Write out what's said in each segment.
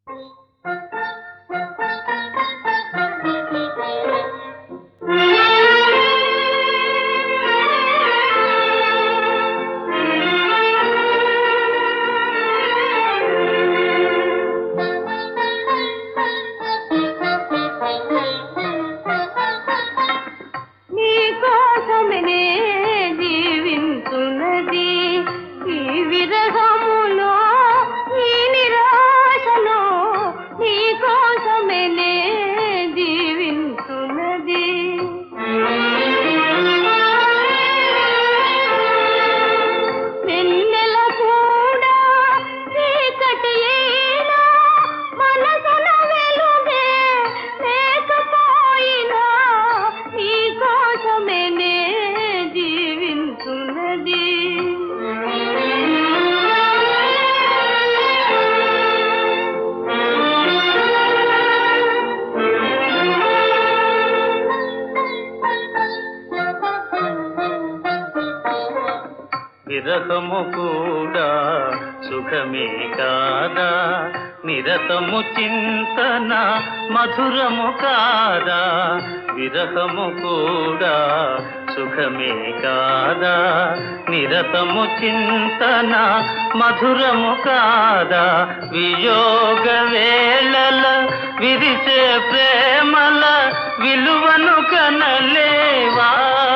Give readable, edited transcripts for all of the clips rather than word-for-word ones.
విరహము కూడా సుఖమే కాదా, నిరతము చింతన మధురము కాదా. విరహము కూడా సుఖమే కాదా, నిరతము చింతన మధురము కాదా. వియోగ వేళల విరిసే ప్రేమల విలువను కనలేవా.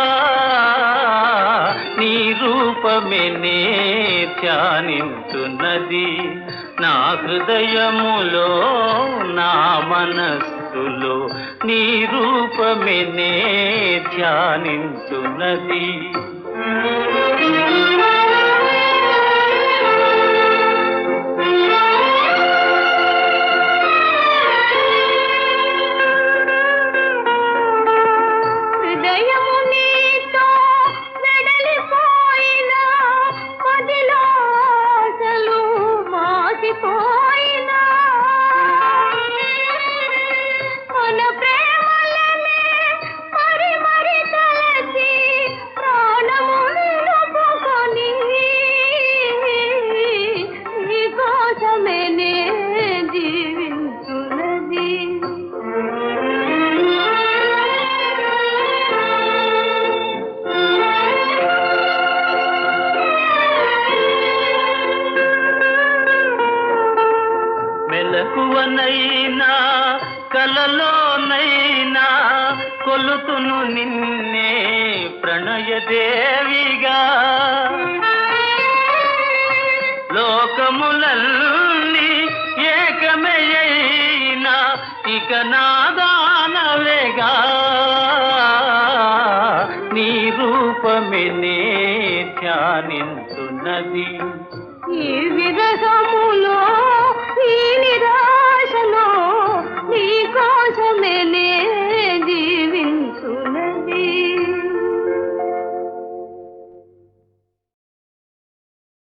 నీ రూపమే నే ధ్యానించున్నది నా హృదయములో నా మనస్సులో. నీ రూపమే నే ధ్యానించున్నది. మెలకువనైనా కలలోనైనా కొలుతును నిన్నే ప్రణయదేవిగా. లోకములన్నీ ఏకమయ్యినా ఇక నాదానవేగా. నీ రూపమే నే ధ్యానించున్నది.